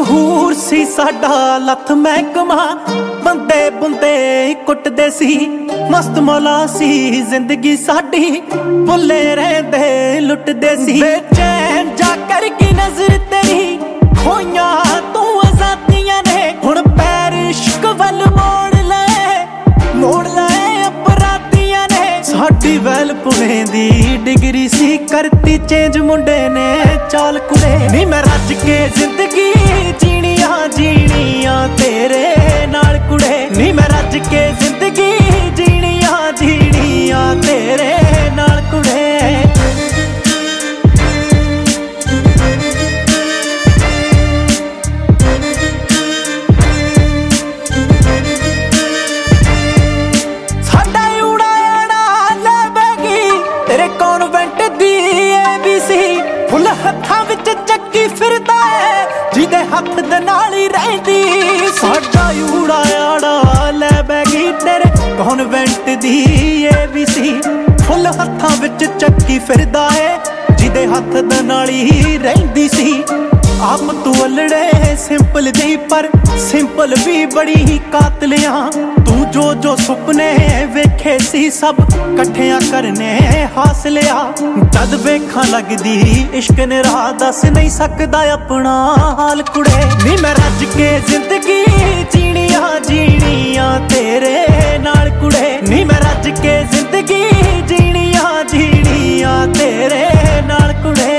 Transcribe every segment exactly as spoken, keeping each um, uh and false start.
ਮਸ਼ਹੂਰ ਸੀ ਸਾਡਾ ਲੱਥ ਮਹਿਕਮਾ, ਬੰਦੇ ਬੁੰਦੇ ਕੁੱਟਦੇ ਸੀ, ਮਸਤ ਮੌਲਾ ਸੀ ਜ਼ਿੰਦਗੀ ਸਾਡੀ, ਭੁੱਲੇ ਰਹਿੰਦੇ ਲੁੱਟਦੇ ਸੀ। ਬੇਚੈਨ ਜਾ ਕਰ ਕੀ ਨਜ਼ਰ ਤੇਰੀ ਖੋਈਆਂ ਤੂੰ ਆਜ਼ਾਦੀਆਂ ਨੇ, ਹੁਣ ਪੈਰ ਇਸ਼ਕ ਵੱਲ ਮੋੜ ਲਏ, ਮੋੜ ਲਏ ਅਪਰਾਧੀਆਂ ਨੇ। ਸਾਡੀ ਵੈਲ ਪੁਣੇ ਦੀ ਡਿਗਰੀ ਸੀ, ਕਰਤੀ ਚੇਂਜ ਮੁੰਡੇ ਨੇ ਚਾਲ ਕੁੜੇ। ਨੀ ਮੈਂ ਰੱਜ ਕੇ ਜ਼ਿੰਦਗੀ ਜੀਣੀ ਆ ਜੀਣੀ ਆ ਤੇਰੇ ਨਾਲ ਕੁੜੇ, ਨੀ ਮੈਂ ਰੱਜ ਕੇ ਜ਼ਿੰਦਗੀ ਜੀਣੀ ਆ ਜੀਣੀ ਆ ਤੇਰੇ ਨਾਲ ਕੁੜੇ। ਹੱਥਾਂ ਵਿੱਚ ਚੱਕੀ ਫਿਰਦਾ ਏ ਜਿਹਦੇ ਹੱਥ ਦੇ ਨਾਲ ਹੀ ਰਹਿੰਦੀ, ਸਾਡਾ ਊੜਾ ਆੜਾ ਲੈ ਬੈਗੀ ਤੇਰੇ ਕਨਵੈਂਟ ਦੀ ਏ ਬੀ ਸੀ। ਫੁੱਲ ਹੱਥਾਂ ਵਿੱਚ ਚੱਕੀ ਫਿਰਦਾ ਏ ਜਿਹਦੇ ਹੱਥ ਦੇ ਨਾਲ ਹੀ ਰਹਿੰਦੀ ਸੀ। ਆਪ ਤੂੰ ਅਲੜੇ ਸਿੰਪਲ ਦੀ ਪਰ ਸਿੰਪਲ ਵੀ ਬੜੀ ਹੀ ਕਾਤਲਿਆਂ, ਤੂੰ ਜੋ ਜੋ ਸੁਪਨੇ ਵੇਖੇ ਸੀ ਸਭ ਇਕੱਠਿਆਂ ਕਰਨੇ ਹਾਸਲਿਆ। ਜਦ ਵੇਖਾਂ ਲੱਗਦੀ ਇਸ਼ਕ ਨੇ ਰਾਹ ਦੱਸ ਨਹੀਂ ਸਕਦਾ ਆਪਣਾ ਹਾਲ ਕੁੜੇ, ਨੀ ਮੈਂ ਰੱਜ ਕੇ ਜ਼ਿੰਦਗੀ ਜੀਣੀ ਆ ਜੀਣੀ ਆ ਤੇਰੇ ਨਾਲ ਕੁੜੇ, ਨੀ ਮੈਂ ਰੱਜ ਕੇ ਜ਼ਿੰਦਗੀ ਜੀਣੀ ਆ ਜੀਣੀ ਆ ਤੇਰੇ ਨਾਲ ਕੁੜੇ।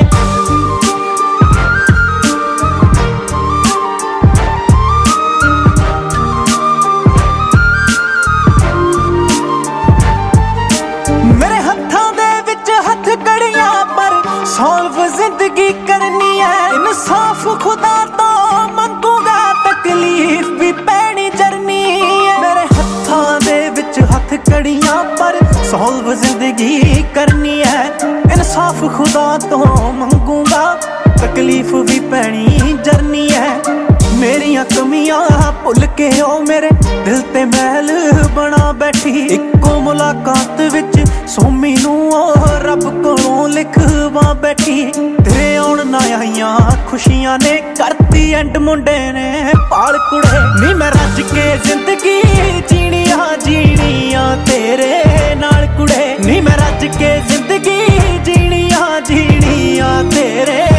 ਸੌਲਵ ਜ਼ਿੰਦਗੀ ਕਰਨੀ ਹੈ ਇਨਸਾਫ ਖੁਦਾ ਤੋਂ ਮੰਗੂਗਾ, ਤਕਲੀਫ ਵੀ ਪੈਣੀ ਜਰਨੀ ਹੈ। ਮੇਰੇ ਹੱਥਾਂ ਦੇ ਵਿੱਚ ਹੱਥ ਕੜੀਆਂ ਪਰ ਸੌਲਵ ਜ਼ਿੰਦਗੀ ਕਰਨੀ ਹੈ, ਇਨਸਾਫ ਖੁਦਾ ਤੋਂ ਮੰਗੂਗਾ, ਤਕਲੀਫ ਵੀ ਪੈਣੀ ਜਰਨੀ ਹੈ। ਮੇਰੀਆਂ ਕਮੀਆਂ ਭੁੱਲ ਕੇ ਉਹ ਮੇਰੇ ਦਿਲ ਤੇ ਮਹਿਲ ਬਣਾ ਬੈਠੀ, ਇੱਕੋ ਮੁਲਾਕਾਤ ਵਿੱਚ ਸੋਮੀ ਨੂੰ ਉਹ ਰੱਬ ਕੋਲੋਂ ਲਿਖਵਾ ਬੈਠੀ। ਤੇਰੇ ਆਉਣ ਨਾ ਆਈਆਂ ਖੁਸ਼ੀਆਂ ਨੇ ਕਰਤੀ ਐਂਡ ਮੁੰਡੇ ਨੇ ਪਾਲ ਕੁੜੇ, ਨੀ ਮੈਂ ਰੱਜ ਕੇ ਜ਼ਿੰਦਗੀ ਜੀਣੀ ਆ ਜੀਣੀ ਆ ਤੇਰੇ ਨਾਲ ਕੁੜੇ, ਨੀ ਮੈਂ ਰੱਜ ਕੇ ਜ਼ਿੰਦਗੀ ਜੀਣੀ ਆ ਜੀਣੀ ਆ ਤੇਰੇ